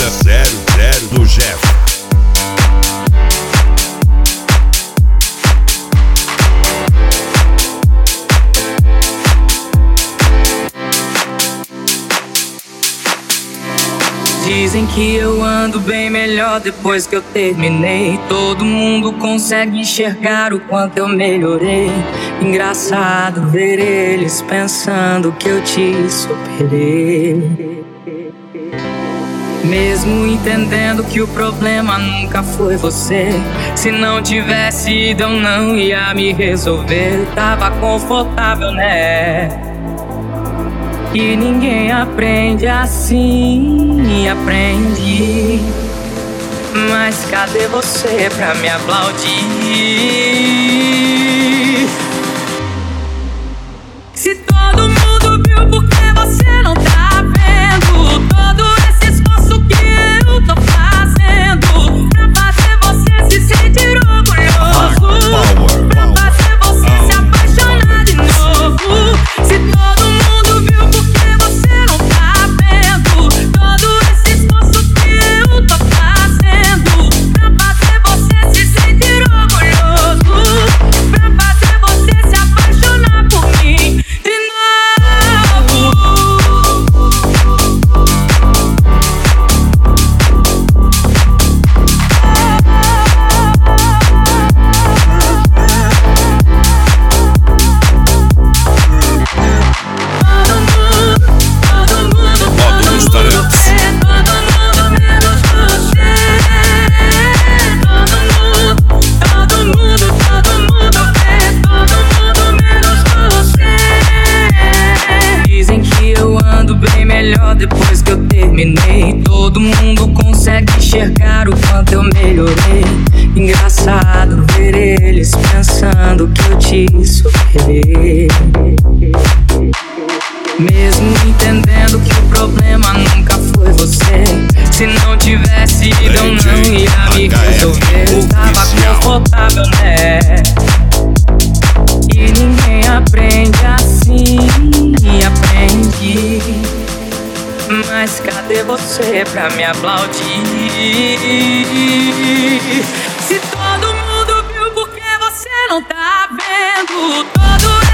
000 do Jeff. Dizem que eu ando bem melhor depois que eu terminei. Todo mundo consegue enxergar o quanto eu melhorei. Engraçado ver eles pensando que eu te superei. Mesmo entendendo que o problema nunca foi você. Se não tivesse ido eu não ia me resolver. Tava confortável, né? E ninguém aprende assim, aprendi. Mas cadê você pra me aplaudir? Se todo mundo viu, por que você não tá vendo? Todo esse esforço que eu tô fazendo pra fazer você se sentir orgulhoso, pra fazer você se apaixonar de novo. Se todo mundo viu, por que você não tá vendo? Todo esse esforço que eu tô fazendo pra fazer você se sentir orgulhoso, pra fazer você se apaixonar por mim de novo. Depois que eu terminei, todo mundo consegue enxergar o quanto eu melhorei. Engraçado ver eles pensando que eu te superei. Mesmo entendendo que o problema nunca foi você. Se não tivesse ido eu não ia me resolver. Tava confortável, né? E ninguém aprende assim, aprendi. Mas cadê você pra me aplaudir? Se todo mundo viu, por que você não tá vendo? Todo